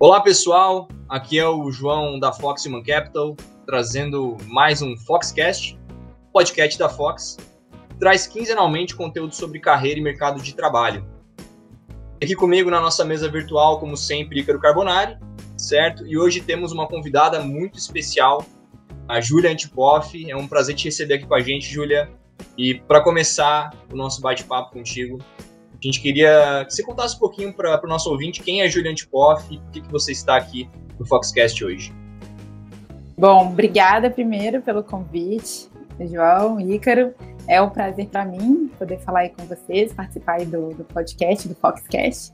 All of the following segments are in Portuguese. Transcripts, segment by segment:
Olá pessoal, aqui é o João da Fox Human Capital, trazendo mais um Foxcast, podcast da Fox, que traz quinzenalmente conteúdo sobre carreira e mercado de trabalho. Aqui comigo na nossa mesa virtual, como sempre, Ícaro Carbonari, certo? E hoje temos uma convidada muito especial, a Júlia Antipoff. É um prazer te receber aqui com a gente, Júlia. E para começar o nosso bate-papo contigo, a gente queria que você contasse um pouquinho para o nosso ouvinte quem é a Júlia Antipoff e por que você está aqui no Foxcast hoje. Bom, obrigada primeiro pelo convite, João, Ícaro. É um prazer para mim poder falar aí com vocês, participar aí do podcast, do Foxcast.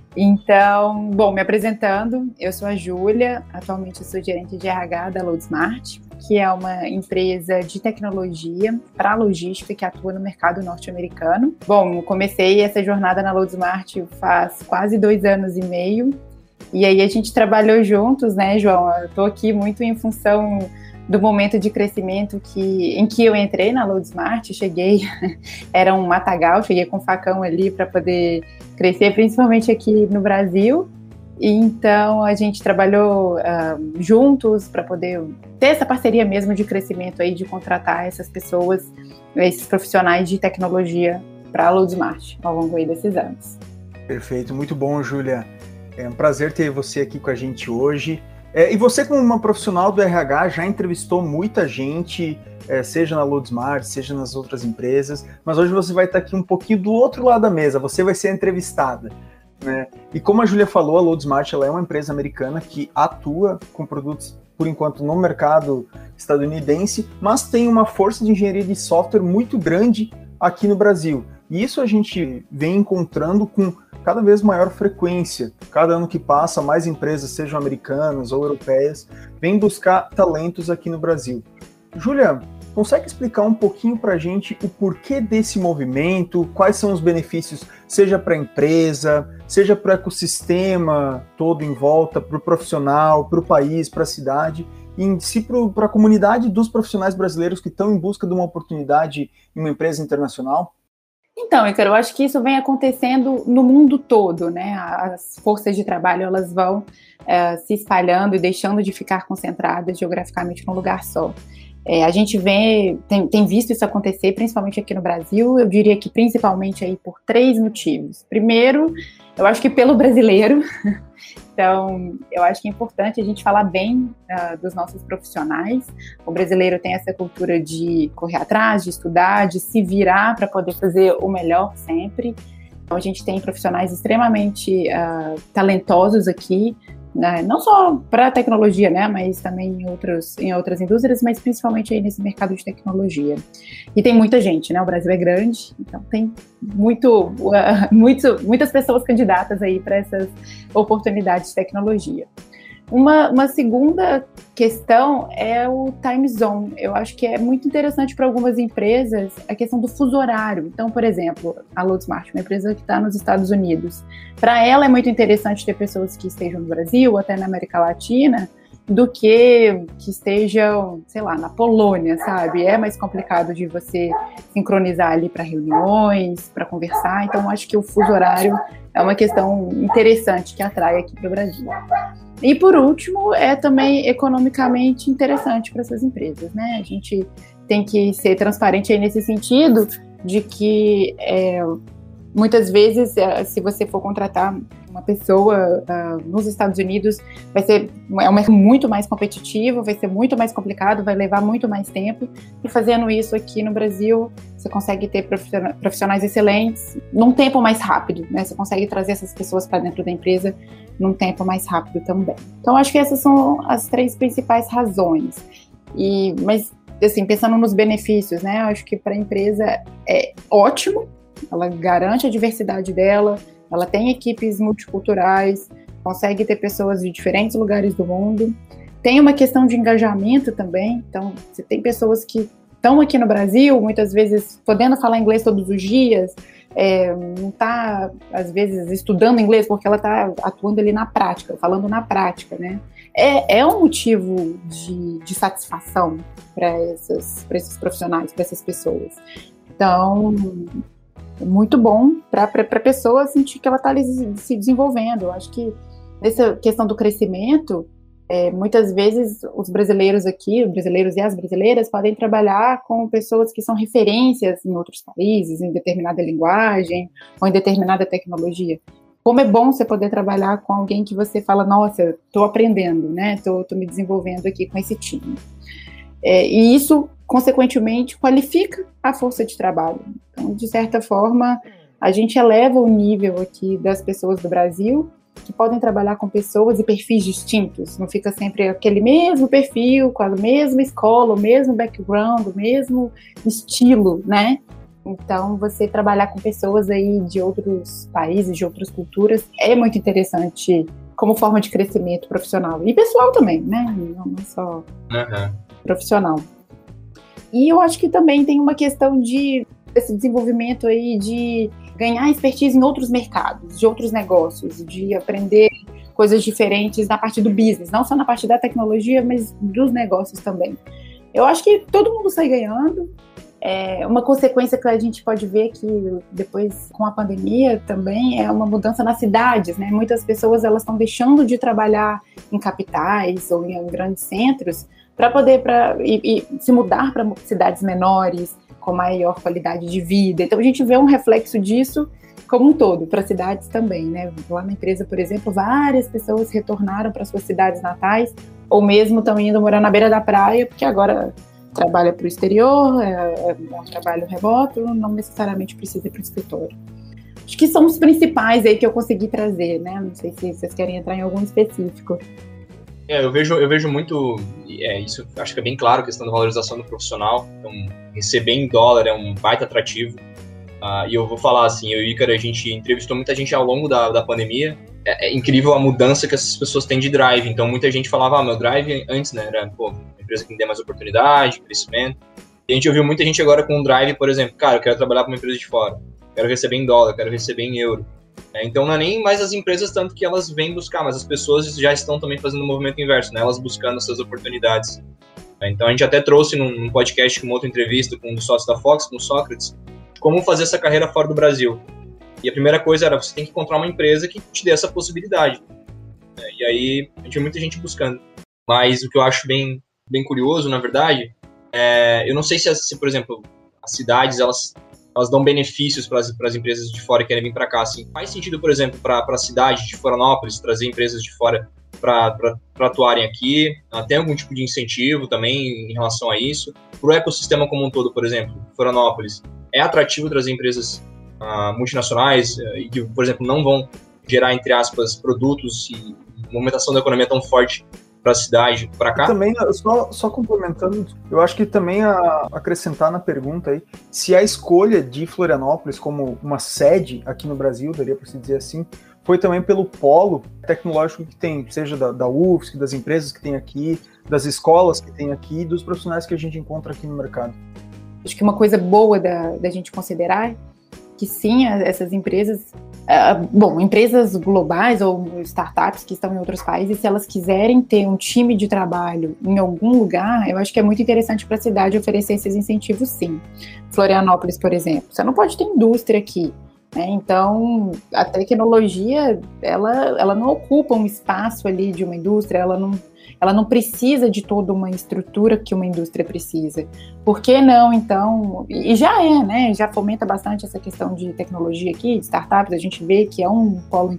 Então, bom, me apresentando, eu sou a Júlia, atualmente eu sou gerente de RH da LoadSmart, que é uma empresa de tecnologia para logística que atua no mercado norte-americano. Bom, comecei essa jornada na LoadSmart faz quase 2 anos e meio, e aí a gente trabalhou juntos, né, João? Eu estou aqui muito em função do momento de crescimento em que eu entrei na LoadSmart. Cheguei, era um matagal, cheguei com um facão ali para poder crescer, principalmente aqui no Brasil. Então, a gente trabalhou juntos para poder ter essa parceria mesmo de crescimento aí, de contratar essas pessoas, esses profissionais de tecnologia para a LoadSmart ao longo aí desses anos. Perfeito, muito bom, Júlia. É um prazer ter você aqui com a gente hoje. E você, como uma profissional do RH, já entrevistou muita gente, seja na LoadSmart, seja nas outras empresas, mas hoje você vai estar aqui um pouquinho do outro lado da mesa, você vai ser entrevistada, né? E como a Júlia falou, a LoadSmart ela é uma empresa americana que atua com produtos, por enquanto, no mercado estadunidense, mas tem uma força de engenharia de software muito grande aqui no Brasil. E isso a gente vem encontrando com cada vez maior frequência. Cada ano que passa, mais empresas, sejam americanas ou europeias, vêm buscar talentos aqui no Brasil. Júlia, consegue explicar um pouquinho para a gente o porquê desse movimento, quais são os benefícios, seja para a empresa, seja para o ecossistema todo em volta, para o profissional, para o país, para a cidade, e em si para a comunidade dos profissionais brasileiros que estão em busca de uma oportunidade em uma empresa internacional? Então, Ícaro, eu acho que isso vem acontecendo no mundo todo, né? As forças de trabalho, elas vão se espalhando e deixando de ficar concentradas geograficamente num lugar só. A gente tem visto isso acontecer, principalmente aqui no Brasil. Eu diria que principalmente aí por 3 motivos. Primeiro, eu acho que pelo brasileiro. Então, eu acho que é importante a gente falar bem dos nossos profissionais. O brasileiro tem essa cultura de correr atrás, de estudar, de se virar para poder fazer o melhor sempre. Então, a gente tem profissionais extremamente talentosos aqui, né? Não só para a tecnologia, né, mas também em outras indústrias, mas principalmente aí nesse mercado de tecnologia. E tem muita gente, né? O Brasil é grande, então tem muitas pessoas candidatas aí para essas oportunidades de tecnologia. Uma segunda questão é o time zone. Eu acho que é muito interessante para algumas empresas a questão do fuso horário. Então, por exemplo, a LoadSmart, uma empresa que está nos Estados Unidos, para ela é muito interessante ter pessoas que estejam no Brasil, até na América Latina, do que estejam, sei lá, na Polônia, sabe? É mais complicado de você sincronizar ali para reuniões, para conversar. Então, acho que o fuso horário é uma questão interessante que atrai aqui para o Brasil. E, por último, é também economicamente interessante para essas empresas, né? A gente tem que ser transparente aí nesse sentido de que muitas vezes, se você for contratar uma pessoa nos Estados Unidos, é um mercado muito mais competitivo, vai ser muito mais complicado, vai levar muito mais tempo. E fazendo isso aqui no Brasil, você consegue ter profissionais excelentes num tempo mais rápido, né? Você consegue trazer essas pessoas para dentro da empresa num tempo mais rápido também. Então, acho que essas são as 3 principais razões. Mas, assim, pensando nos benefícios, né? Acho que para a empresa é ótimo, ela garante a diversidade dela, ela tem equipes multiculturais, consegue ter pessoas de diferentes lugares do mundo. Tem uma questão de engajamento também. Então, você tem pessoas que estão aqui no Brasil, muitas vezes podendo falar inglês todos os dias, não está, às vezes, estudando inglês porque ela está atuando ali na prática, falando na prática, né? É um motivo de satisfação para esses profissionais, para essas pessoas. Então, muito bom para a pessoa sentir que ela está ali se desenvolvendo. Eu acho que nessa questão do crescimento, muitas vezes os brasileiros e as brasileiras podem trabalhar com pessoas que são referências em outros países, em determinada linguagem ou em determinada tecnologia. Como é bom você poder trabalhar com alguém que você fala, nossa, estou aprendendo, né? Estou me desenvolvendo aqui com esse time. E isso, consequentemente, qualifica a força de trabalho. Então, de certa forma, a gente eleva o nível aqui das pessoas do Brasil, que podem trabalhar com pessoas e perfis distintos, não fica sempre aquele mesmo perfil, com a mesma escola, o mesmo background, o mesmo estilo, né? Então, você trabalhar com pessoas aí de outros países, de outras culturas, é muito interessante como forma de crescimento profissional. E pessoal também, né? Não é só profissional. E eu acho que também tem uma questão desse desenvolvimento aí de ganhar expertise em outros mercados, de outros negócios, de aprender coisas diferentes na parte do business, não só na parte da tecnologia, mas dos negócios também. Eu acho que todo mundo sai ganhando. Uma consequência que a gente pode ver que depois com a pandemia também é uma mudança nas cidades, né? Muitas pessoas elas estão deixando de trabalhar em capitais ou em grandes centros para poder se mudar para cidades menores, com maior qualidade de vida. Então a gente vê um reflexo disso como um todo, para cidades também, né? Lá na empresa, por exemplo, várias pessoas retornaram para suas cidades natais, ou mesmo estão indo morar na beira da praia, porque agora trabalha para o exterior, é um trabalho remoto, não necessariamente precisa ir para o escritório. Acho que são os principais aí que eu consegui trazer, né? Não sei se vocês querem entrar em algum específico. Eu vejo muito, isso acho que é bem claro, a questão da valorização do profissional. Então, receber em dólar é um baita atrativo. E eu vou falar assim, eu e o Ícaro, a gente entrevistou muita gente ao longo da pandemia. É incrível a mudança que essas pessoas têm de drive. Então, muita gente falava, meu drive antes, né, era, uma empresa que me dê mais oportunidade, crescimento. E a gente ouviu muita gente agora com um drive, por exemplo, cara, eu quero trabalhar para uma empresa de fora, quero receber em dólar, quero receber em euro. Então não é nem mais as empresas tanto que elas vêm buscar, mas as pessoas já estão também fazendo o movimento inverso, né? Elas buscando essas oportunidades. Então a gente até trouxe num podcast, uma outra entrevista com um dos sócios da Fox, com o Sócrates, como fazer essa carreira fora do Brasil. E a primeira coisa era, você tem que encontrar uma empresa que te dê essa possibilidade. E aí a gente vê muita gente buscando. Mas o que eu acho bem curioso, na verdade, eu não sei se, por exemplo, as cidades, elas dão benefícios para as empresas de fora que querem vir para cá. Assim, faz sentido, por exemplo, para a cidade de Florianópolis trazer empresas de fora para atuarem aqui? Tem algum tipo de incentivo também em relação a isso? Para o ecossistema como um todo, por exemplo, Florianópolis, é atrativo trazer empresas multinacionais e que, por exemplo, não vão gerar, entre aspas, produtos e movimentação da economia tão forte para a cidade, para cá? Também, só complementando, eu acho que também acrescentar na pergunta aí, se a escolha de Florianópolis como uma sede aqui no Brasil, daria para se dizer assim, foi também pelo polo tecnológico que tem, seja da UFSC, das empresas que tem aqui, das escolas que tem aqui, dos profissionais que a gente encontra aqui no mercado. Acho que uma coisa boa da gente considerar que sim, essas empresas, empresas globais ou startups que estão em outros países, se elas quiserem ter um time de trabalho em algum lugar, eu acho que é muito interessante para a cidade oferecer esses incentivos, sim. Florianópolis, por exemplo, você não pode ter indústria aqui, né? Então, a tecnologia, ela não ocupa um espaço ali de uma indústria, ela não precisa de toda uma estrutura que uma indústria precisa. Por que não, então? E já né? Já fomenta bastante essa questão de tecnologia aqui, de startups, a gente vê que é um polo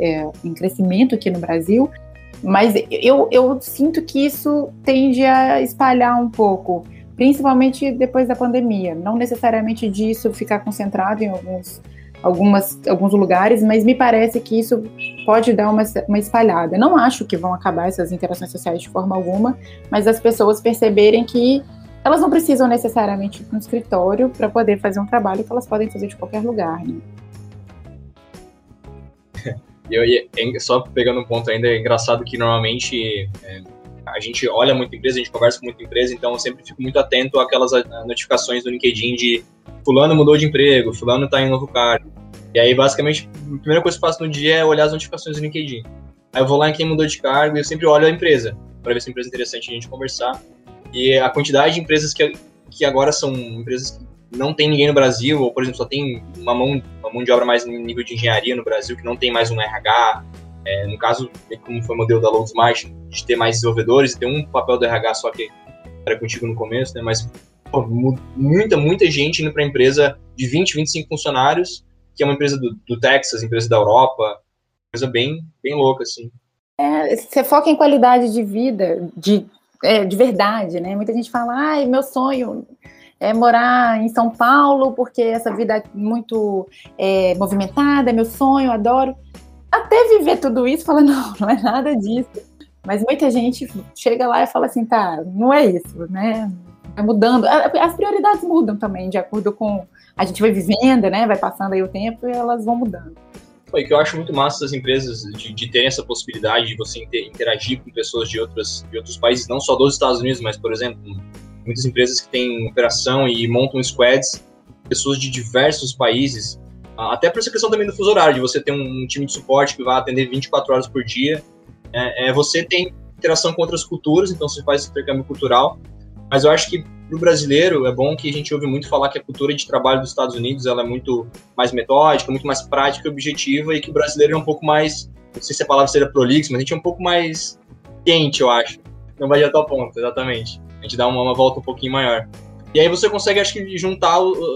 em crescimento aqui no Brasil, mas eu sinto que isso tende a espalhar um pouco, principalmente depois da pandemia. Não necessariamente disso ficar concentrado em alguns lugares, mas me parece que isso pode dar uma espalhada. Não acho que vão acabar essas interações sociais de forma alguma, mas as pessoas perceberem que elas não precisam necessariamente ir para um escritório para poder fazer um trabalho que elas podem fazer de qualquer lugar, né? Só pegando um ponto ainda, é engraçado que normalmente a gente olha muita empresa, a gente conversa com muita empresa, então eu sempre fico muito atento àquelas notificações do LinkedIn de fulano mudou de emprego, fulano está em um novo cargo. E aí, basicamente, a primeira coisa que eu faço no dia é olhar as notificações do LinkedIn. Aí eu vou lá em quem mudou de cargo e eu sempre olho a empresa, para ver se a empresa é interessante a gente conversar. E a quantidade de empresas que agora são empresas que não tem ninguém no Brasil, ou, por exemplo, só tem uma mão de obra mais no nível de engenharia no Brasil, que não tem mais um RH, No caso, como foi o modelo da LoadSmart, de ter mais desenvolvedores, ter um papel do RH só que era contigo no começo, né? Mas muita gente indo para a empresa de 20, 25 funcionários, que é uma empresa do Texas, empresa da Europa, coisa bem louca, assim. Você foca em qualidade de vida, de verdade, né? Muita gente fala, meu sonho é morar em São Paulo, porque essa vida é muito movimentada, é meu sonho, adoro. Até viver tudo isso, fala, não é nada disso. Mas muita gente chega lá e fala assim, tá, não é isso, né? Vai mudando. As prioridades mudam também, de acordo com... A gente vai vivendo, né? Vai passando aí o tempo e elas vão mudando. E que eu acho muito massa das empresas de terem essa possibilidade de você interagir com pessoas de outros países, não só dos Estados Unidos, mas, por exemplo, muitas empresas que têm operação e montam squads, pessoas de diversos países, até por essa questão também do fuso horário, de você ter um time de suporte que vai atender 24 horas por dia. Você tem interação com outras culturas, então você faz esse intercâmbio cultural. Mas eu acho que para o brasileiro é bom que a gente ouve muito falar que a cultura de trabalho dos Estados Unidos ela é muito mais metódica, muito mais prática e objetiva, e que o brasileiro é um pouco mais, não sei se a palavra seria prolixo, mas a gente é um pouco mais quente, eu acho. Não vai de tal ponto, exatamente. A gente dá uma volta um pouquinho maior. E aí você consegue, acho que, juntar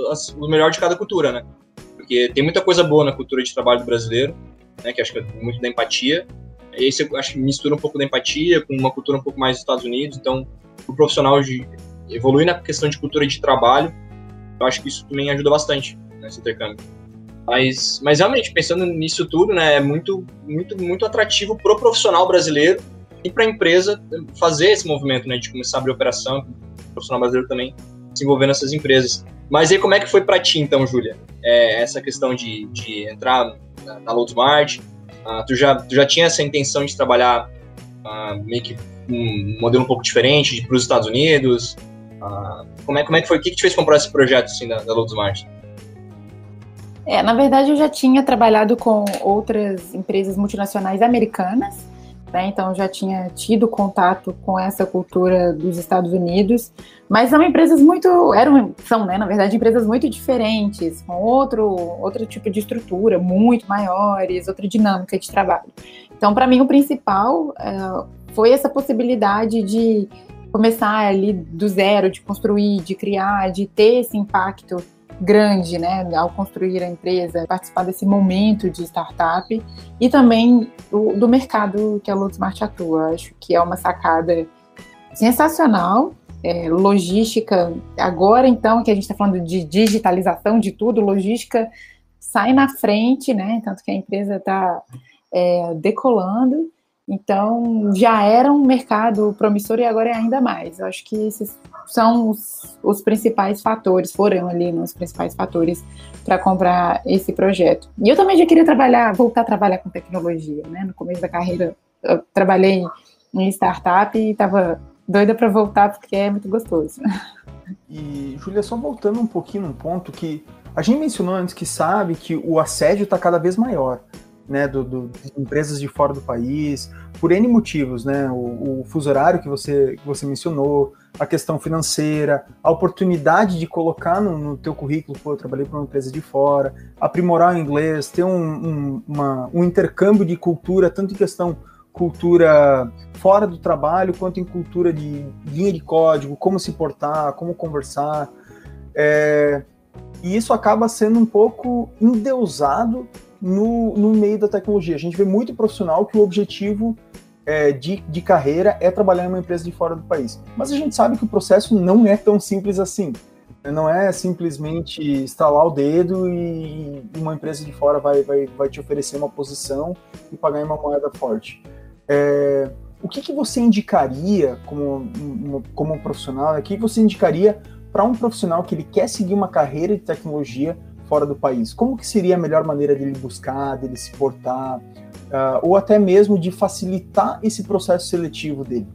o melhor de cada cultura, né? Porque tem muita coisa boa na cultura de trabalho do brasileiro, né? Que acho que é muito da empatia. E aí você, acho que mistura um pouco da empatia com uma cultura um pouco mais dos Estados Unidos, então o profissional evoluir na questão de cultura de trabalho, eu acho que isso também ajuda bastante nesse intercâmbio. Mas realmente, pensando nisso tudo, né, é muito atrativo pro profissional brasileiro e para a empresa fazer esse movimento, né, de começar a abrir operação, o profissional brasileiro também se envolver nessas empresas. Mas aí, como é que foi para ti, então, Júlia? Essa questão de entrar na LoadSmart, tu já tinha essa intenção de trabalhar meio que um modelo um pouco diferente para os Estados Unidos? Como é que foi? O que te fez comprar esse projeto assim, da LoadSmart? Na verdade, eu já tinha trabalhado com outras empresas multinacionais americanas, né? Então já tinha tido contato com essa cultura dos Estados Unidos, mas são empresas são, né, na verdade, empresas muito diferentes, com outro tipo de estrutura, muito maiores, outra dinâmica de trabalho. Então, para mim, o principal foi essa possibilidade de começar ali do zero, de construir, de criar, de ter esse impacto grande, né, ao construir a empresa, participar desse momento de startup e também do mercado que a LoadSmart atua. Acho que é uma sacada sensacional, logística, agora então que a gente está falando de digitalização de tudo, logística sai na frente, né, tanto que a empresa está decolando. Então, já era um mercado promissor e agora é ainda mais. Eu acho que esses são os principais fatores, foram ali os principais fatores para comprar esse projeto. E eu também já queria voltar a trabalhar com tecnologia, né? No começo da carreira, eu trabalhei em startup e estava doida para voltar porque é muito gostoso. E, Júlia, só voltando um pouquinho num ponto que a gente mencionou antes que sabe que o assédio está cada vez maior, né, de empresas de fora do país, por N motivos, né, o fuso horário que você mencionou, a questão financeira, a oportunidade de colocar no teu currículo, eu trabalhei para uma empresa de fora, aprimorar o inglês, ter um intercâmbio de cultura, tanto em questão cultura fora do trabalho, quanto em cultura de linha de código, como se portar, como conversar, e isso acaba sendo um pouco endeusado no meio da tecnologia. A gente vê muito profissional que o objetivo de carreira é trabalhar em uma empresa de fora do país. Mas a gente sabe que o processo não é tão simples assim. Não é simplesmente estalar o dedo e uma empresa de fora vai te oferecer uma posição e pagar em uma moeda forte. O que você indicaria como um profissional? O que você indicaria para um profissional que ele quer seguir uma carreira de tecnologia fora do país? Como que seria a melhor maneira dele buscar, dele se portar, ou até mesmo de facilitar esse processo seletivo dele?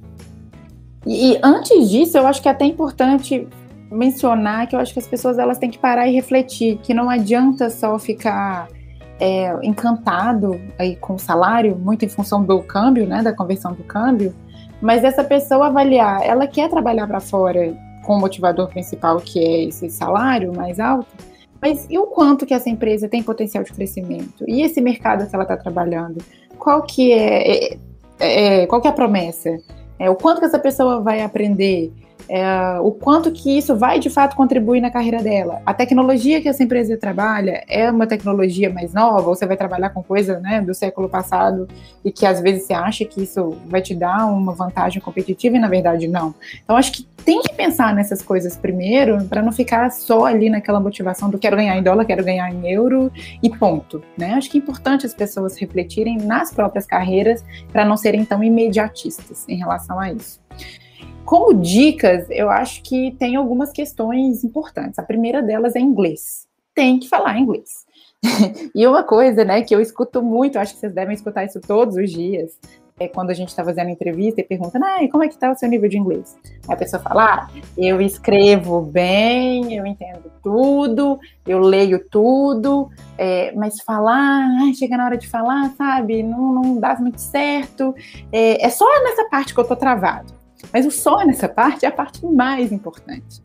E antes disso, eu acho que é até importante mencionar que eu acho que as pessoas elas têm que parar e refletir, que não adianta só ficar encantado aí com o salário, muito em função do câmbio, né, da conversão do câmbio, mas essa pessoa avaliar, ela quer trabalhar para fora com o motivador principal, que é esse salário mais alto, mas e o quanto que essa empresa tem potencial de crescimento? E esse mercado que ela está trabalhando? qual que é a promessa? O quanto que essa pessoa vai aprender? O quanto que isso vai, de fato, contribuir na carreira dela. A tecnologia que essa empresa trabalha é uma tecnologia mais nova, ou você vai trabalhar com coisa, né, do século passado e que, às vezes, você acha que isso vai te dar uma vantagem competitiva e, na verdade, não. Então, acho que tem que pensar nessas coisas primeiro para não ficar só ali naquela motivação do quero ganhar em dólar, quero ganhar em euro e ponto, né? Acho que é importante as pessoas refletirem nas próprias carreiras para não serem tão imediatistas em relação a isso. Como dicas, eu acho que tem algumas questões importantes. A primeira delas é inglês. Tem que falar inglês. E uma coisa, né, que eu escuto muito, acho que vocês devem escutar isso todos os dias, é quando a gente está fazendo entrevista e pergunta, como é que está o seu nível de inglês? Aí a pessoa fala, eu escrevo bem, eu entendo tudo, eu leio tudo, mas falar, chega na hora de falar, sabe, não dá muito certo, é só nessa parte que eu tô travado. Mas o só nessa parte é a parte mais importante.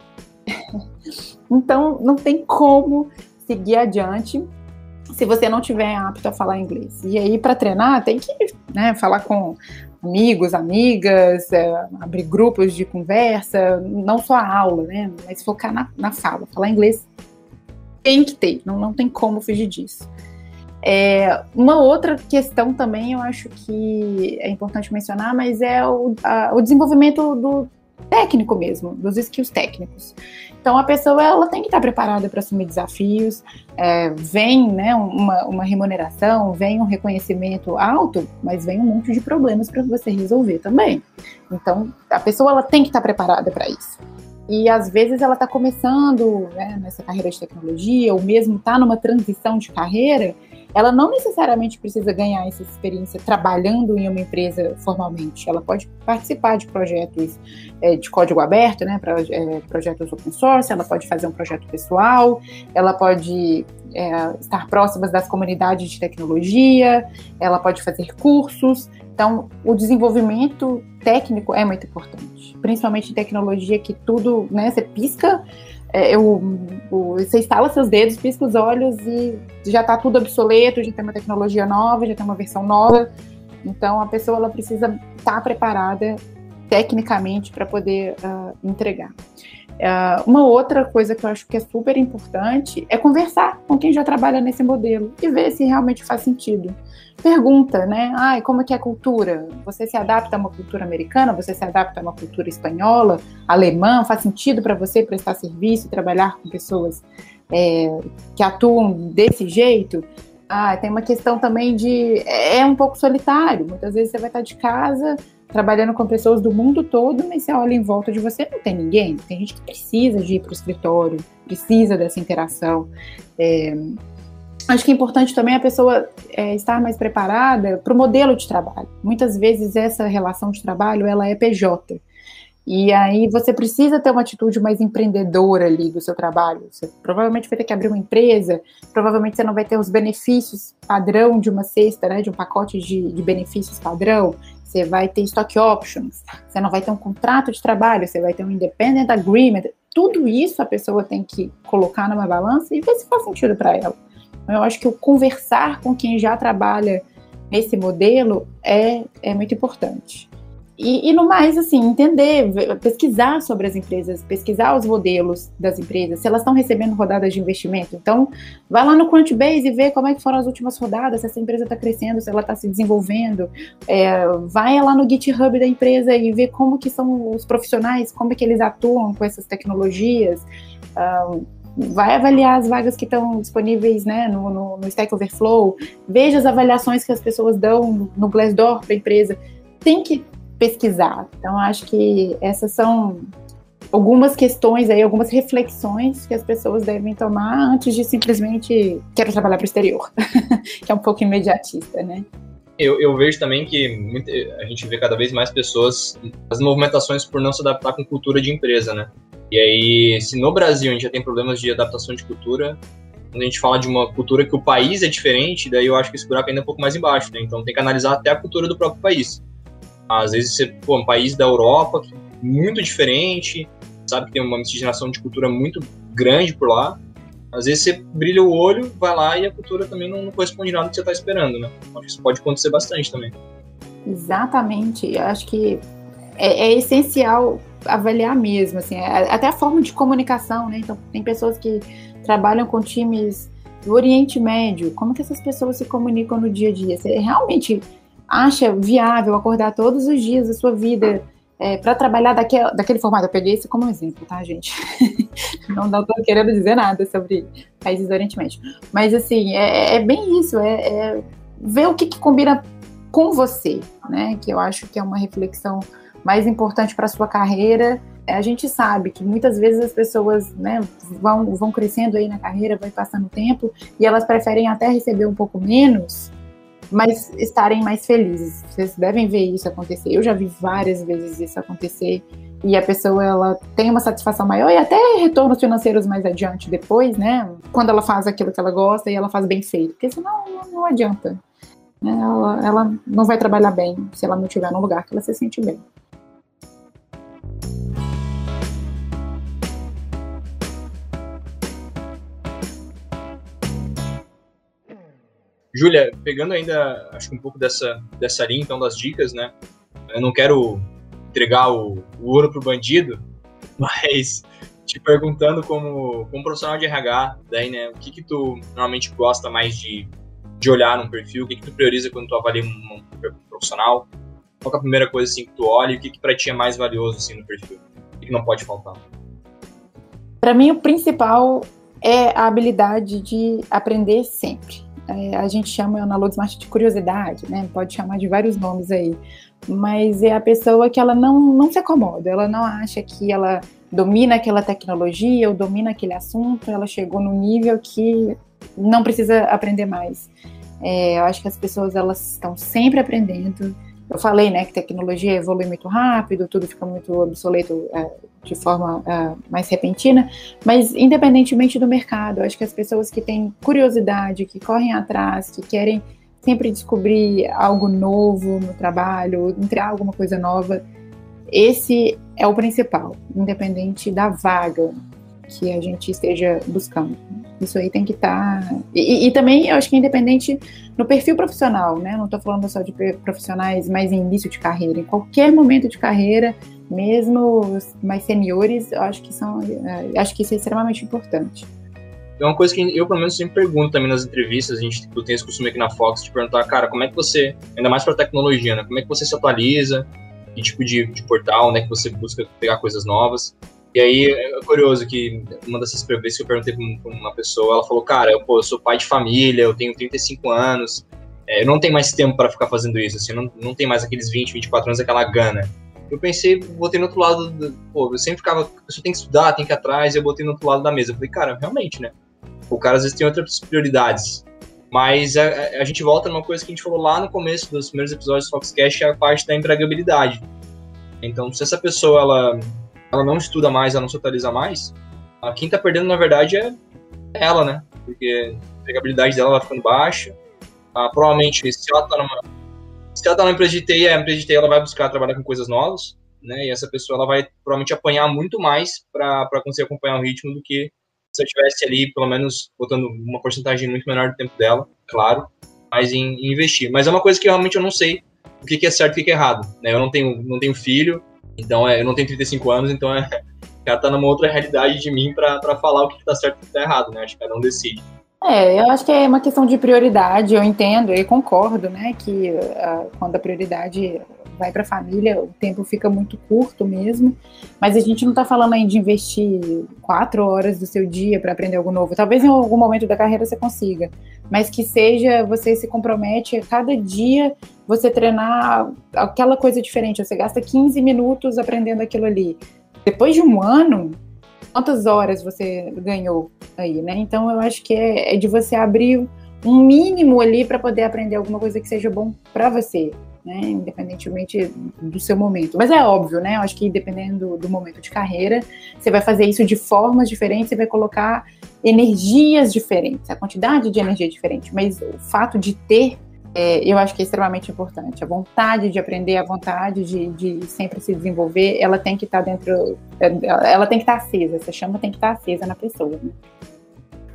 Então, não tem como seguir adiante se você não tiver apto a falar inglês. E aí, para treinar, tem que, né, falar com amigos, amigas, abrir grupos de conversa, não só a aula, né, mas focar na fala. Falar inglês tem que ter, não tem como fugir disso. Uma outra questão também, eu acho que é importante mencionar, mas é o desenvolvimento do técnico mesmo, dos skills técnicos. Então, a pessoa ela tem que estar preparada para assumir desafios, vem, né, uma remuneração, vem um reconhecimento alto, mas vem um monte de problemas para você resolver também. Então, a pessoa ela tem que estar preparada para isso. E, às vezes, ela está começando, né, nessa carreira de tecnologia, ou mesmo está numa transição de carreira, ela não necessariamente precisa ganhar essa experiência trabalhando em uma empresa formalmente. Ela pode participar de projetos de código aberto, né, projetos open source, ela pode fazer um projeto pessoal, ela pode estar próxima das comunidades de tecnologia, ela pode fazer cursos. Então, o desenvolvimento técnico é muito importante, principalmente em tecnologia que tudo, né, você pisca, você estala seus dedos, pisca os olhos e já está tudo obsoleto, já tem uma tecnologia nova, já tem uma versão nova. Então, a pessoa ela precisa estar preparada tecnicamente para poder entregar. Uma outra coisa que eu acho que é super importante é conversar com quem já trabalha nesse modelo e ver se realmente faz sentido. Pergunta, né? Como é que é a cultura? Você se adapta a uma cultura americana? Você se adapta a uma cultura espanhola, alemã? Faz sentido para você prestar serviço e trabalhar com pessoas que atuam desse jeito? Tem uma questão também de... É um pouco solitário. Muitas vezes você vai estar de casa trabalhando com pessoas do mundo todo, mas você olha em volta de você, não tem ninguém. Tem gente que precisa de ir para o escritório, precisa dessa interação. Acho que é importante também a pessoa estar mais preparada para o modelo de trabalho. Muitas vezes essa relação de trabalho ela é PJ. E aí você precisa ter uma atitude mais empreendedora ali do seu trabalho. Você provavelmente vai ter que abrir uma empresa, provavelmente você não vai ter os benefícios padrão de uma cesta, né, de um pacote de benefícios padrão. Você vai ter stock options, você não vai ter um contrato de trabalho, você vai ter um independent agreement. Tudo isso a pessoa tem que colocar numa balança e ver se faz sentido para ela. Eu acho que o conversar com quem já trabalha nesse modelo é muito importante. E no mais, assim, entender, pesquisar sobre as empresas, pesquisar os modelos das empresas, se elas estão recebendo rodadas de investimento. Então, vai lá no Crunchbase e vê como é que foram as últimas rodadas, se essa empresa está crescendo, se ela está se desenvolvendo. Vai lá no GitHub da empresa e vê como que são os profissionais, como é que eles atuam com essas tecnologias. Vai avaliar as vagas que estão disponíveis, né, no Stack Overflow. Veja as avaliações que as pessoas dão no Glassdoor para a empresa. Tem que pesquisar. Então, acho que essas são algumas questões aí, algumas reflexões que as pessoas devem tomar antes de simplesmente quero trabalhar para o exterior, que é um pouco imediatista, né? Eu vejo também que a gente vê cada vez mais pessoas, as movimentações por não se adaptar com cultura de empresa, né? E aí, se no Brasil a gente já tem problemas de adaptação de cultura, quando a gente fala de uma cultura que o país é diferente, daí eu acho que esse buraco ainda é um pouco mais embaixo, né? Então tem que analisar até a cultura do próprio país. Às vezes você, um país da Europa, muito diferente, sabe que tem uma miscigenação de cultura muito grande por lá. Às vezes você brilha o olho, vai lá e a cultura também não corresponde nada do que você está esperando, né? Acho que isso pode acontecer bastante também. Exatamente. Eu acho que é essencial avaliar mesmo, assim, até a forma de comunicação, né? Então, tem pessoas que trabalham com times do Oriente Médio. Como que essas pessoas se comunicam no dia a dia? Você realmente acha viável acordar todos os dias da sua vida para trabalhar daquele formato? Eu peguei isso como exemplo, tá, gente? Não estou querendo dizer nada sobre países do Oriente Médio. Mas, assim, é bem isso, ver o que combina com você, né? Que eu acho que é uma reflexão mais importante para a sua carreira. A gente sabe que muitas vezes as pessoas, né, vão crescendo aí na carreira, vai passando o tempo, e elas preferem até receber um pouco menos, mas estarem mais felizes. Vocês devem ver isso acontecer. Eu já vi várias vezes isso acontecer, e a pessoa, ela tem uma satisfação maior e até retornos financeiros mais adiante depois, né? Quando ela faz aquilo que ela gosta e ela faz bem feito, porque senão não adianta. Né? Ela não vai trabalhar bem se ela não estiver num lugar que ela se sente bem. Júlia, pegando ainda, acho que um pouco dessa linha, então, das dicas, né? Eu não quero entregar o ouro pro bandido, mas te perguntando como profissional de RH, daí, né? O que tu normalmente gosta mais de olhar num perfil? O que tu prioriza quando tu avalia um profissional? Qual é a primeira coisa, assim, que tu olha e o que pra ti é mais valioso, assim, no perfil? O que não pode faltar? Para mim, o principal é a habilidade de aprender sempre. A gente chama na Load Smart de curiosidade, né? Pode chamar de vários nomes aí, mas é a pessoa que ela não se acomoda, ela não acha que ela domina aquela tecnologia ou domina aquele assunto, ela chegou no nível que não precisa aprender mais. Eu acho que as pessoas, elas estão sempre aprendendo. Eu falei, né, que tecnologia evolui muito rápido, tudo fica muito obsoleto de forma mais repentina, mas independentemente do mercado, eu acho que as pessoas que têm curiosidade, que correm atrás, que querem sempre descobrir algo novo no trabalho, entrar alguma coisa nova, esse é o principal, independente da vaga que a gente esteja buscando. Isso aí tem que estar... E também, eu acho que independente no perfil profissional, né? Não estou falando só de profissionais mais em início de carreira. Em qualquer momento de carreira, mesmo os mais seniores, eu acho que acho que isso é extremamente importante. É uma coisa que eu, pelo menos, sempre pergunto também nas entrevistas. Eu tenho esse costume aqui na Fox de perguntar, cara, como é que você, ainda mais para tecnologia, né? Como é que você se atualiza? Que tipo de portal, né? Que você busca pegar coisas novas? E aí, é curioso que uma dessas entrevistas que eu perguntei pra uma pessoa, ela falou, cara, eu sou pai de família, eu tenho 35 anos, eu não tenho mais tempo para ficar fazendo isso, assim, não tem mais aqueles 20, 24 anos, aquela gana. Eu pensei, botei no outro lado, eu sempre ficava, a pessoa tem que estudar, tem que ir atrás, e eu botei no outro lado da mesa. Eu falei, cara, realmente, né? O cara às vezes tem outras prioridades. Mas a gente volta numa coisa que a gente falou lá no começo dos primeiros episódios do Foxcast, que é a parte da empregabilidade. Então, se essa pessoa, ela não estuda mais, ela não se atualiza mais, quem tá perdendo, na verdade, é ela, né? Porque a empregabilidade dela vai ficando baixa. Provavelmente, se ela tá numa empresa de TI, a empresa de TI ela vai buscar trabalhar com coisas novas, né? E essa pessoa ela vai provavelmente apanhar muito mais para conseguir acompanhar o ritmo do que se eu estivesse ali, pelo menos, botando uma porcentagem muito menor do tempo dela, claro, mas em investir. Mas é uma coisa que realmente eu não sei o que é certo e o que é errado, né? Eu não tenho filho, então eu não tenho 35 anos, então o cara tá numa outra realidade de mim para falar o que tá certo e o que tá errado, né? Acho que cada um decide. Eu acho que é uma questão de prioridade, eu entendo e concordo, né, que quando a prioridade vai para a família, o tempo fica muito curto mesmo, mas a gente não está falando aí de investir 4 horas do seu dia para aprender algo novo. Talvez em algum momento da carreira você consiga, mas que seja, você se compromete a cada dia você treinar aquela coisa diferente, você gasta 15 minutos aprendendo aquilo ali. Depois de um ano, quantas horas você ganhou aí, né? Então, eu acho que é de você abrir um mínimo ali para poder aprender alguma coisa que seja bom para você, né? Independentemente do seu momento. Mas é óbvio, né? Eu acho que dependendo do momento de carreira, você vai fazer isso de formas diferentes, você vai colocar energias diferentes, a quantidade de energia é diferente, mas o fato de ter, eu acho que é extremamente importante. A vontade de aprender, a vontade de sempre se desenvolver, ela tem que estar dentro, ela tem que estar acesa, essa chama tem que estar acesa na pessoa, né?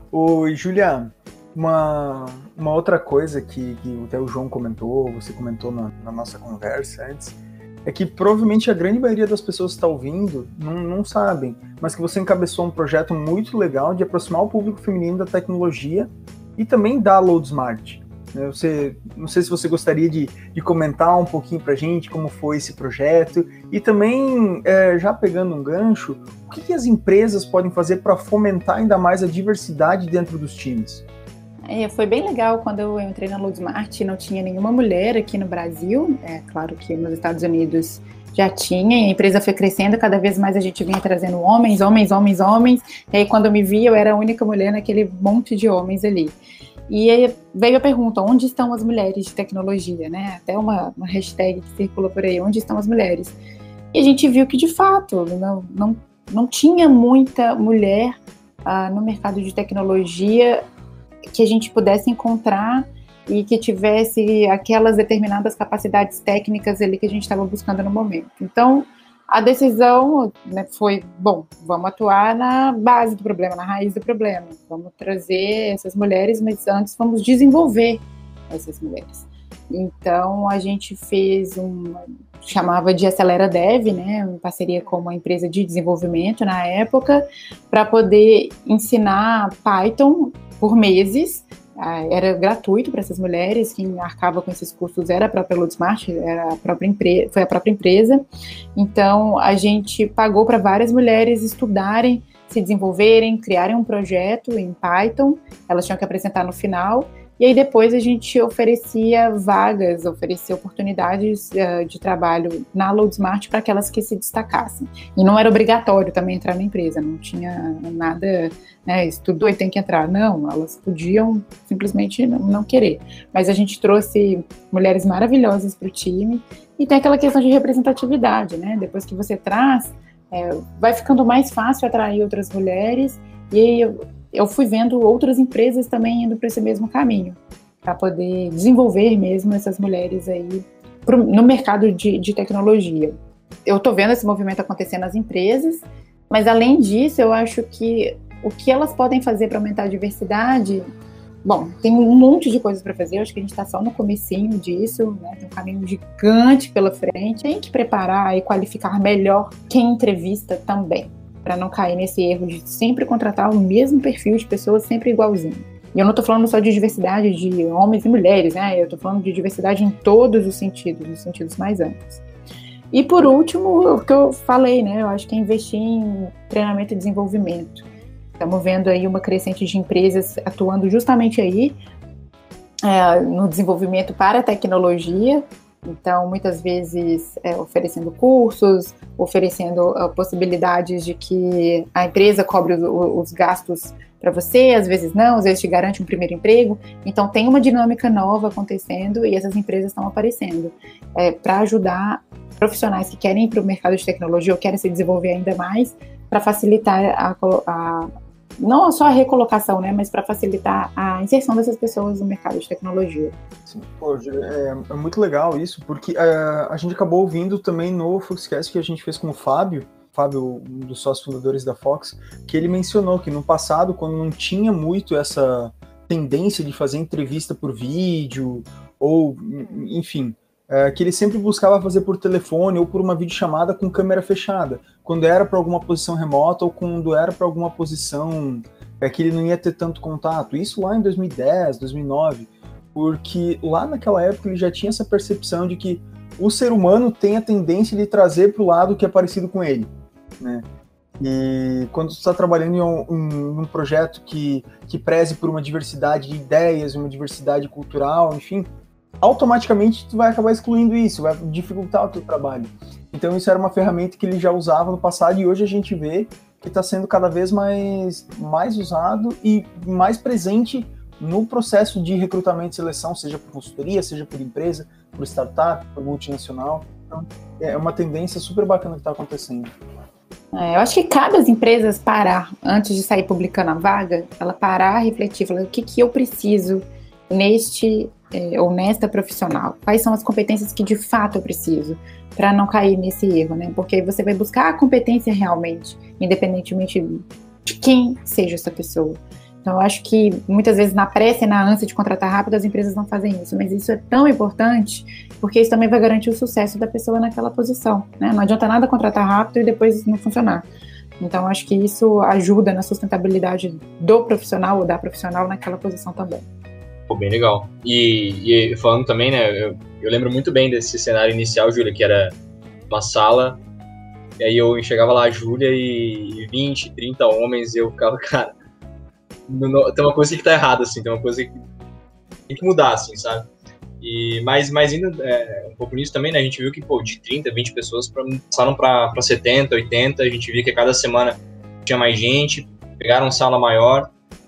Oi, Julia, uma outra coisa que até o João comentou, você comentou na nossa conversa antes, é que provavelmente a grande maioria das pessoas que está ouvindo não sabem, mas que você encabeçou um projeto muito legal de aproximar o público feminino da tecnologia e também da LoadSmart. Não sei se você gostaria de comentar um pouquinho para a gente como foi esse projeto e também, já pegando um gancho, o que as empresas podem fazer para fomentar ainda mais a diversidade dentro dos times? Foi bem legal quando eu entrei na LoadSmart, não tinha nenhuma mulher aqui no Brasil, claro que nos Estados Unidos já tinha, e a empresa foi crescendo, cada vez mais a gente vinha trazendo homens, e aí quando eu me vi, eu era a única mulher naquele monte de homens ali. E aí veio a pergunta, onde estão as mulheres de tecnologia, né? Até uma hashtag que circula por aí, onde estão as mulheres? E a gente viu que, de fato, não tinha muita mulher no mercado de tecnologia que a gente pudesse encontrar e que tivesse aquelas determinadas capacidades técnicas ali que a gente estava buscando no momento. Então, a decisão, né, foi, vamos atuar na base do problema, na raiz do problema. Vamos trazer essas mulheres, mas antes vamos desenvolver essas mulheres. Então, a gente fez chamava de Acelera Dev, né, em parceria com uma empresa de desenvolvimento na época, para poder ensinar Python por meses. Era gratuito para essas mulheres, quem arcava com esses cursos era a própria LoadSmart, foi a própria empresa. Então, a gente pagou para várias mulheres estudarem, se desenvolverem, criarem um projeto em Python, elas tinham que apresentar no final, e aí depois a gente oferecia vagas, oferecia oportunidades de trabalho na LoadSmart para aquelas que se destacassem. E não era obrigatório também entrar na empresa, não tinha nada, né, estudou e tem que entrar. Não, elas podiam simplesmente não querer. Mas a gente trouxe mulheres maravilhosas para o time e tem aquela questão de representatividade, né? Depois que você traz, vai ficando mais fácil atrair outras mulheres, e aí eu fui vendo outras empresas também indo para esse mesmo caminho, para poder desenvolver mesmo essas mulheres aí no mercado de tecnologia. Eu estou vendo esse movimento acontecer nas empresas, mas além disso, eu acho que o que elas podem fazer para aumentar a diversidade, tem um monte de coisas para fazer, eu acho que a gente está só no comecinho disso, né? Tem um caminho gigante pela frente, tem que preparar e qualificar melhor quem entrevista também, para não cair nesse erro de sempre contratar o mesmo perfil de pessoas sempre igualzinho. E eu não estou falando só de diversidade de homens e mulheres, né? Eu estou falando de diversidade em todos os sentidos mais amplos. E por último, o que eu falei, né? Eu acho que é investir em treinamento e desenvolvimento. Estamos vendo aí uma crescente de empresas atuando justamente aí no desenvolvimento para a tecnologia. Então, muitas vezes oferecendo cursos, oferecendo possibilidades de que a empresa cobre os gastos para você, às vezes não, às vezes te garante um primeiro emprego. Então, tem uma dinâmica nova acontecendo e essas empresas estão aparecendo para ajudar profissionais que querem ir para o mercado de tecnologia ou querem se desenvolver ainda mais, para facilitar não só a recolocação, né, mas para facilitar a inserção dessas pessoas no mercado de tecnologia. Sim, é muito legal isso, porque a gente acabou ouvindo também no Foxcast que a gente fez com o Fábio, um dos sócios fundadores da Fox, que ele mencionou que no passado, quando não tinha muito essa tendência de fazer entrevista por vídeo, ou, enfim, que ele sempre buscava fazer por telefone ou por uma videochamada com câmera fechada, quando era para alguma posição remota ou quando era para alguma posição que ele não ia ter tanto contato. Isso lá em 2010, 2009, porque lá naquela época ele já tinha essa percepção de que o ser humano tem a tendência de trazer para o lado que é parecido com ele, né? E quando você está trabalhando em um projeto que preze por uma diversidade de ideias, uma diversidade cultural, enfim, automaticamente tu vai acabar excluindo isso, vai dificultar o teu trabalho. Então isso era uma ferramenta que ele já usava no passado e hoje a gente vê que está sendo cada vez mais usado e mais presente no processo de recrutamento e seleção, seja por consultoria, seja por empresa, por startup, por multinacional. Então é uma tendência super bacana que está acontecendo. Eu acho que cabe às empresas parar, antes de sair publicando a vaga, ela parar, refletir, falar o que eu preciso ou nesta profissional, quais são as competências que de fato eu preciso, para não cair nesse erro, né? Porque aí você vai buscar a competência realmente, independentemente de quem seja essa pessoa. Então, eu acho que muitas vezes na pressa e na ânsia de contratar rápido, as empresas não fazem isso, mas isso é tão importante, porque isso também vai garantir o sucesso da pessoa naquela posição, né? Não adianta nada contratar rápido e depois não funcionar. Então, acho que isso ajuda na sustentabilidade do profissional ou da profissional naquela posição também. Pô, bem legal. E falando também, né, eu lembro muito bem desse cenário inicial, Júlia, que era uma sala, e aí eu chegava lá a Júlia e 20, 30 homens, e eu ficava, cara, tem uma coisa que tá errada, assim, tem uma coisa que tem que mudar, assim, sabe? Mas indo um pouco nisso também, né, a gente viu que, pô, de 30, 20 pessoas passaram para 70, 80, a gente via que cada semana tinha mais gente, pegaram sala maior,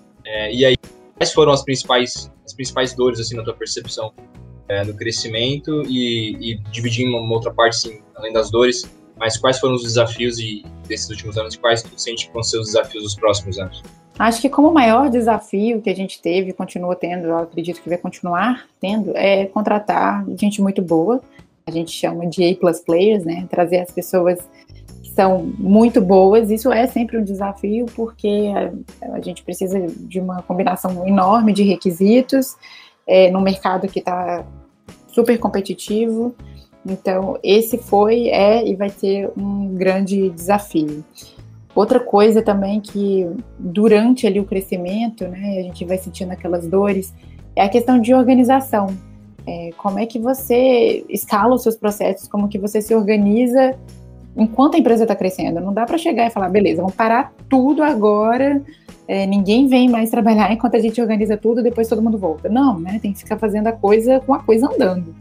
e aí, quais foram as principais dores, assim, na tua percepção do crescimento e dividir em uma outra parte, assim, além das dores, mas quais foram os desafios desses últimos anos e quais tu sente que vão ser os desafios dos próximos anos? Acho que como o maior desafio que a gente teve e continua tendo, eu acredito que vai continuar tendo, é contratar gente muito boa, a gente chama de A+ players, né? Trazer as pessoas que são muito boas. Isso é sempre um desafio, porque a gente precisa de uma combinação enorme de requisitos, no mercado que está super competitivo. Então, esse foi, e vai ser um grande desafio. Outra coisa também que durante ali o crescimento, né, a gente vai sentindo aquelas dores, é a questão de organização. Como é que você escala os seus processos, como que você se organiza enquanto a empresa está crescendo. Não dá para chegar e falar, beleza, vamos parar tudo agora, ninguém vem mais trabalhar enquanto a gente organiza tudo, depois todo mundo volta. Não, né, tem que ficar fazendo a coisa com a coisa andando.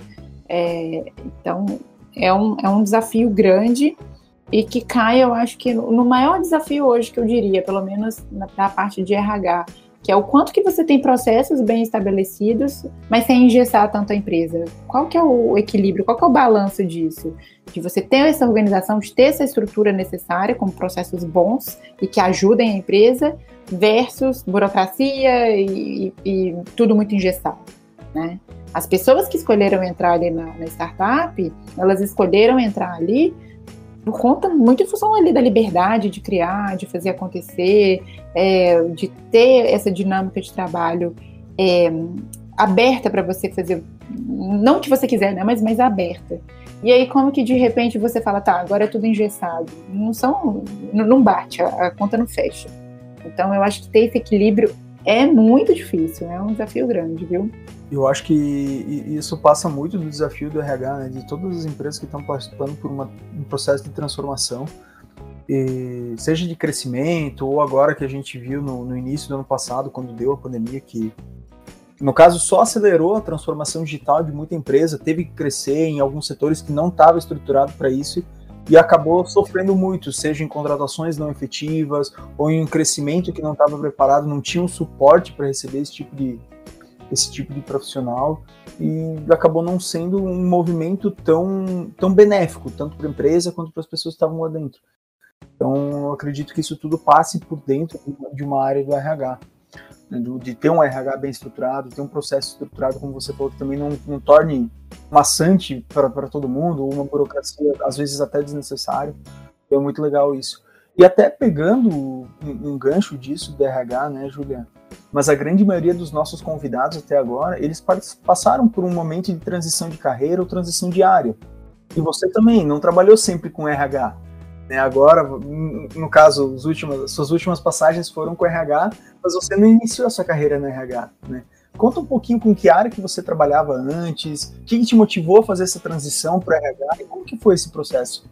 Então, é um desafio grande, e que cai, eu acho que no maior desafio hoje, que eu diria, pelo menos da parte de RH, que é o quanto que você tem processos bem estabelecidos, mas sem engessar tanto a empresa. Qual que é o equilíbrio, qual que é o balanço disso? De você ter essa organização, de ter essa estrutura necessária, com processos bons e que ajudem a empresa, versus burocracia e tudo muito engessado, né? As pessoas que escolheram entrar ali na startup, elas escolheram entrar ali por conta, muito em função ali da liberdade de criar, de fazer acontecer, de ter essa dinâmica de trabalho aberta para você fazer, não o que você quiser, né, mas aberta. E aí, como que de repente você fala, tá, agora é tudo engessado? Não bate, a conta não fecha. Então, eu acho que ter esse equilíbrio é muito difícil, é um desafio grande, viu? Eu acho que isso passa muito do desafio do RH, né, de todas as empresas que estão participando por um processo de transformação, seja de crescimento, ou agora que a gente viu no início do ano passado, quando deu a pandemia, que no caso só acelerou a transformação digital de muita empresa, teve que crescer em alguns setores que não estava estruturado para isso, e acabou sofrendo muito, seja em contratações não efetivas, ou em um crescimento que não estava preparado, não tinha um suporte para receber esse tipo de profissional, e acabou não sendo um movimento tão benéfico, tanto para a empresa quanto para as pessoas que estavam lá dentro. Então, eu acredito que isso tudo passe por dentro de uma área do RH, né, de ter um RH bem estruturado, ter um processo estruturado, como você falou, que também não torne maçante para todo mundo, ou uma burocracia, às vezes até desnecessária. Então, é muito legal isso. E até pegando um gancho disso do RH, né, Juliana? Mas a grande maioria dos nossos convidados até agora, eles passaram por um momento de transição de carreira ou transição de área. E você também não trabalhou sempre com RH. Né? Agora, no caso, suas últimas passagens foram com RH, mas você não iniciou a sua carreira no RH. Né? Conta um pouquinho com que área que você trabalhava antes, o que te motivou a fazer essa transição para o RH e como que foi esse processo?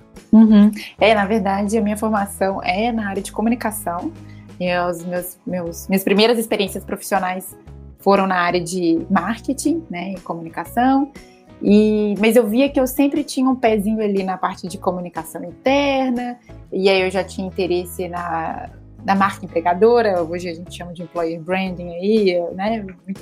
Na verdade, a minha formação é na área de comunicação. E minhas primeiras experiências profissionais foram na área de marketing, né, e comunicação, mas eu via que eu sempre tinha um pezinho ali na parte de comunicação interna, e aí eu já tinha interesse na marca empregadora, hoje a gente chama de employer branding aí, né,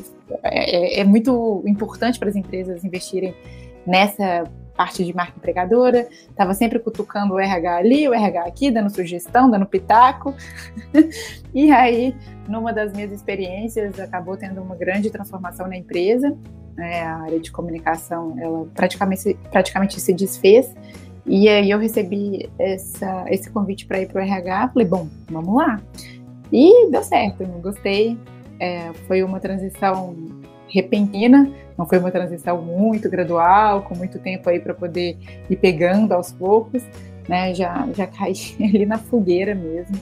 é muito importante para as empresas investirem nessa parte de marca empregadora, estava sempre cutucando o RH ali, o RH aqui, dando sugestão, dando pitaco, e aí, numa das minhas experiências, acabou tendo uma grande transformação na empresa, a área de comunicação, ela praticamente se desfez, e aí eu recebi esse convite para ir para o RH, falei, bom, vamos lá. E deu certo, eu gostei. Foi uma transição repentina, não foi uma transição muito gradual, com muito tempo aí para poder ir pegando aos poucos, né? Já caí ali na fogueira mesmo.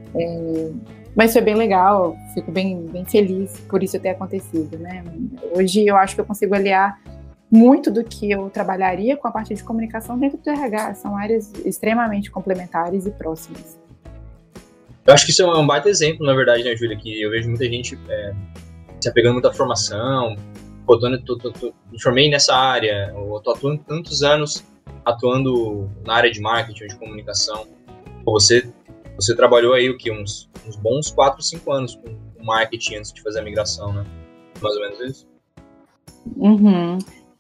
Mas foi bem legal, fico bem feliz por isso ter acontecido, né? Hoje eu acho que eu consigo aliar muito do que eu trabalharia com a parte de comunicação dentro do RH. São áreas extremamente complementares e próximas. Eu acho que isso é um baita exemplo, na verdade, né, Júlia? Que eu vejo muita gente se apegando muito à formação. Pô, me formei nessa área, ou tô atuando tantos anos atuando na área de marketing ou de comunicação. Pô, você trabalhou aí o quê? Uns bons 4, 5 anos com marketing antes de fazer a migração, né? Mais ou menos isso? Uhum.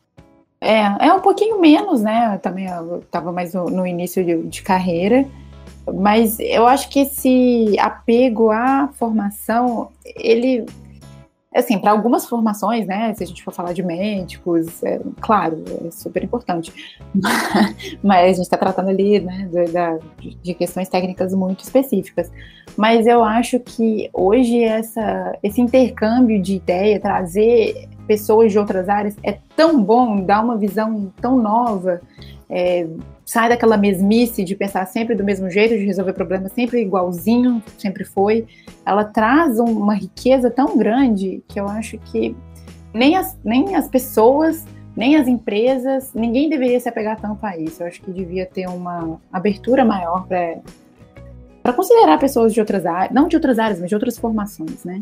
É um pouquinho menos, né? Também eu estava mais no início de carreira, mas eu acho que esse apego à formação, ele, assim, para algumas formações, né? Se a gente for falar de médicos, claro, é super importante, mas a gente está tratando ali, né, de questões técnicas muito específicas. Mas eu acho que hoje esse intercâmbio de ideia, trazer pessoas de outras áreas, é tão bom, dá uma visão tão nova, sai daquela mesmice de pensar sempre do mesmo jeito, de resolver problemas sempre igualzinho, sempre foi. Ela traz uma riqueza tão grande que eu acho que nem as pessoas, nem as empresas, ninguém deveria se apegar tanto a isso. Eu acho que devia ter uma abertura maior para considerar pessoas de outras áreas, não de outras áreas, mas de outras formações, né?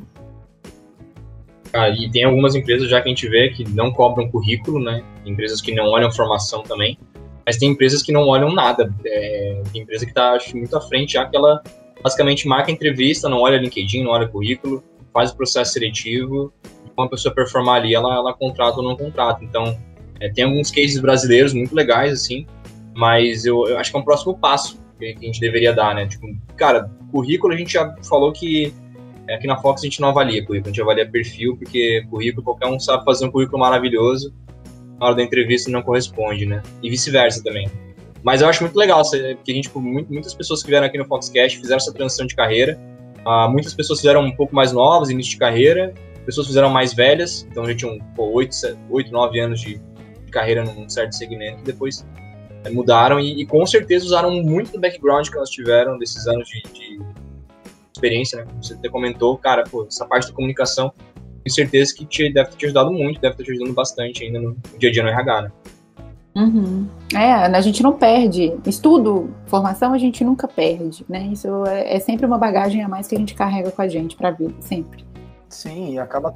E tem algumas empresas já que a gente vê que não cobram currículo, né? Empresas que não olham formação também, mas tem empresas que não olham nada. Tem empresa que está, acho, muito à frente, já que ela basicamente marca entrevista, não olha LinkedIn, não olha currículo, faz o processo seletivo, e quando a pessoa performar ali, ela contrata ou não contrata. Então, tem alguns cases brasileiros muito legais, assim, mas eu acho que é um próximo passo que a gente deveria dar, né? Tipo, cara, currículo a gente já falou que aqui na Fox a gente não avalia currículo, a gente avalia perfil, porque currículo, qualquer um sabe fazer um currículo maravilhoso, na hora da entrevista não corresponde, né? E vice-versa também. Mas eu acho muito legal, porque a gente, muitas pessoas que vieram aqui no Foxcast fizeram essa transição de carreira, muitas pessoas fizeram um pouco mais novas, início de carreira, pessoas fizeram mais velhas, então já tinham 8, 9 anos de carreira num certo segmento, e depois mudaram e com certeza usaram muito do background que elas tiveram desses anos de experiência, né? Como você até comentou, cara, pô, essa parte da comunicação, tenho certeza que deve ter te ajudado muito, deve estar te ajudando bastante ainda no dia a dia no RH, né? Uhum. A gente não perde. Estudo, formação, a gente nunca perde, né? Isso é sempre uma bagagem a mais que a gente carrega com a gente para a vida, sempre. Sim, e acaba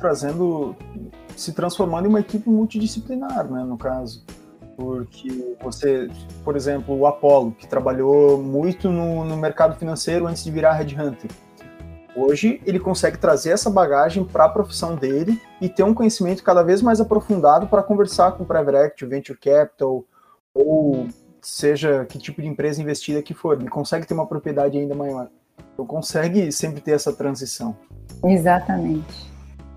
se transformando em uma equipe multidisciplinar, né, no caso. Porque você, por exemplo, o Apollo, que trabalhou muito no mercado financeiro antes de virar headhunter. Hoje, ele consegue trazer essa bagagem para a profissão dele e ter um conhecimento cada vez mais aprofundado para conversar com private equity, venture capital, ou seja, que tipo de empresa investida que for. Ele consegue ter uma propriedade ainda maior. Então, consegue sempre ter essa transição. Exatamente.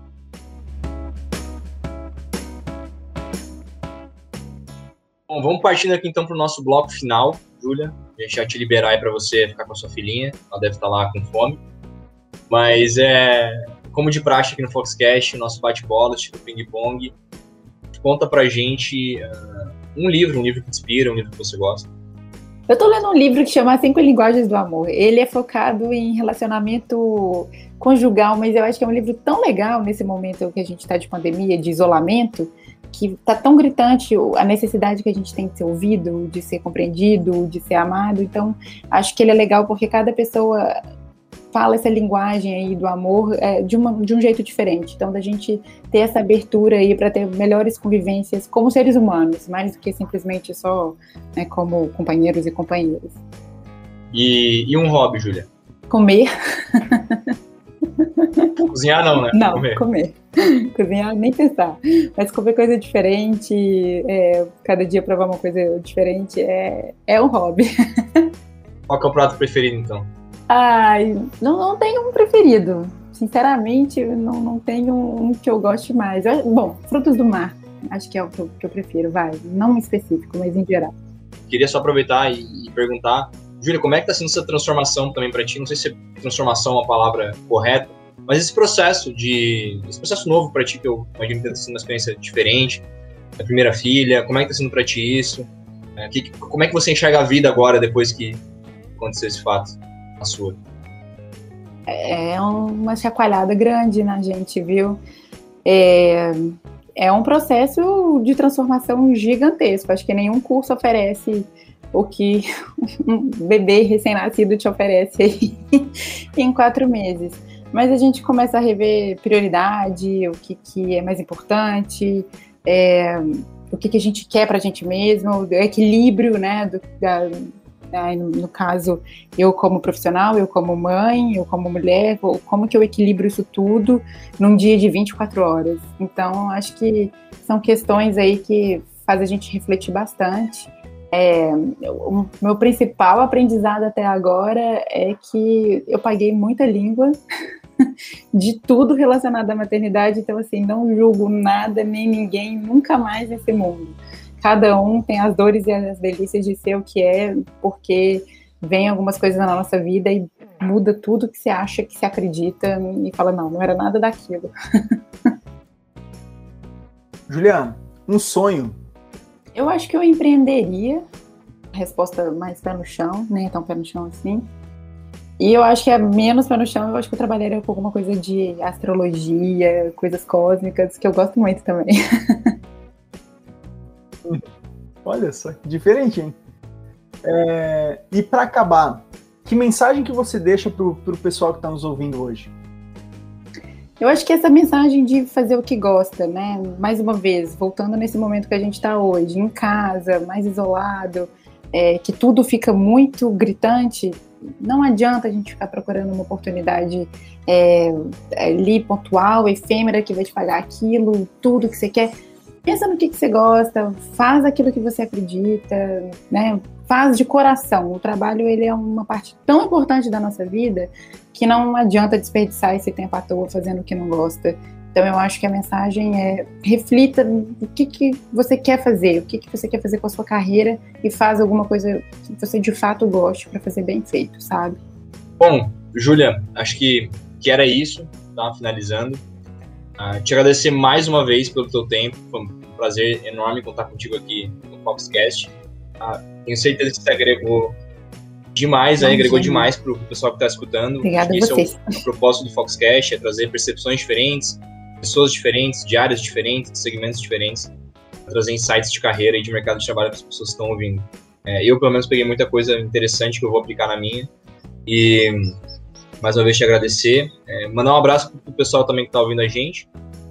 Bom, vamos partindo aqui então para o nosso bloco final, Júlia. Deixar te liberar aí para você ficar com a sua filhinha. Ela deve estar lá com fome. Mas como de praxe aqui no Foxcast, o nosso bate-bola, tipo ping-pong, conta pra gente um livro que te inspira, um livro que você gosta. Eu tô lendo um livro que chama 5 Linguagens do Amor. Ele é focado em relacionamento conjugal, mas eu acho que é um livro tão legal nesse momento que a gente tá de pandemia, de isolamento, que tá tão gritante a necessidade que a gente tem de ser ouvido, de ser compreendido, de ser amado. Então, acho que ele é legal porque cada pessoa fala essa linguagem aí do amor de um jeito diferente. Então, da gente ter essa abertura aí para ter melhores convivências como seres humanos, mais do que simplesmente só, né, como companheiros e companheiras. E um hobby, Júlia? Comer. Cozinhar não, né? Não, comer. Cozinhar nem pensar. Mas comer coisa diferente, cada dia provar uma coisa diferente, é um hobby. Qual que é o prato preferido, então? Ai, não tenho um preferido. Sinceramente, não tenho um que eu goste mais. Bom, frutos do mar, acho que é o que eu prefiro, vai. Não específico, mas em geral. Queria só aproveitar e perguntar, Júlia, como é que está sendo essa transformação também para ti? Não sei se transformação é uma palavra correta, mas esse processo novo para ti, que eu imagino que está sendo uma experiência diferente, a primeira filha, como é que está sendo para ti isso? Como é que você enxerga a vida agora, depois que aconteceu esse fato na sua? É uma chacoalhada grande na gente, viu? É um processo de transformação gigantesco. Acho que nenhum curso oferece o que um bebê recém-nascido te oferece aí em 4 meses. Mas a gente começa a rever prioridade, o que é mais importante, o que a gente quer para a gente mesmo, o equilíbrio, né, no caso, eu como profissional, eu como mãe, eu como mulher, como que eu equilibro isso tudo num dia de 24 horas. Então, acho que são questões aí que fazem a gente refletir bastante. O meu principal aprendizado até agora é que eu paguei muita língua de tudo relacionado à maternidade, então assim, não julgo nada nem ninguém nunca mais nesse mundo. Cada um tem as dores e as delícias de ser o que é, porque vem algumas coisas na nossa vida e muda tudo que você acha, que você acredita, e fala, não era nada daquilo. Juliana, um sonho? Eu acho que eu empreenderia, resposta mais pé no chão, nem tão pé no chão assim. E eu acho que é menos pé no chão, eu acho que eu trabalharia com alguma coisa de astrologia, coisas cósmicas, que eu gosto muito também. Olha só, que diferente, hein? E para acabar, que mensagem que você deixa pro pessoal que está nos ouvindo hoje? Eu acho que essa mensagem de fazer o que gosta, né? Mais uma vez, voltando nesse momento que a gente está hoje, em casa, mais isolado, que tudo fica muito gritante, não adianta a gente ficar procurando uma oportunidade ali pontual, efêmera, que vai te pagar aquilo, tudo que você quer. Pensa no que você gosta, faz aquilo que você acredita, né? Faz de coração. O trabalho, ele é uma parte tão importante da nossa vida que não adianta desperdiçar esse tempo à toa fazendo o que não gosta. Então, eu acho que a mensagem reflita o que você quer fazer, o que você quer fazer com a sua carreira e faz alguma coisa que você de fato goste para fazer bem feito, sabe? Bom, Júlia, acho que era isso, tá? Finalizando. Te agradecer mais uma vez pelo teu tempo, foi um prazer enorme contar contigo aqui no Foxcast. Tenho certeza que você agregou demais, agregou demais para o pessoal que está escutando. Obrigada a vocês. Esse é o propósito do Foxcast, trazer percepções diferentes, pessoas diferentes, de áreas diferentes, de segmentos diferentes, trazer insights de carreira e de mercado de trabalho para as pessoas que estão ouvindo. Eu, pelo menos, peguei muita coisa interessante que eu vou aplicar na minha. E, mais uma vez, te agradecer. Mandar um abraço para o pessoal também que está ouvindo a gente.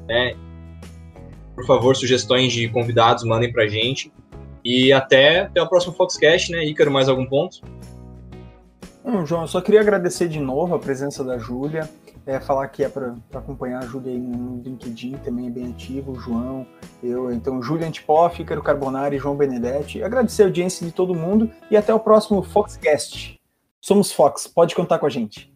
Por favor, sugestões de convidados, mandem para a gente. E até o próximo Foxcast, né? Ícaro, mais algum ponto? João, eu só queria agradecer de novo a presença da Júlia, falar que é para acompanhar a Júlia aí no LinkedIn, também é bem ativo, o João, então Júlia Antipoff, Ícaro Carbonari, João Benedetti, agradecer a audiência de todo mundo e até o próximo Foxcast. Somos Fox, pode contar com a gente.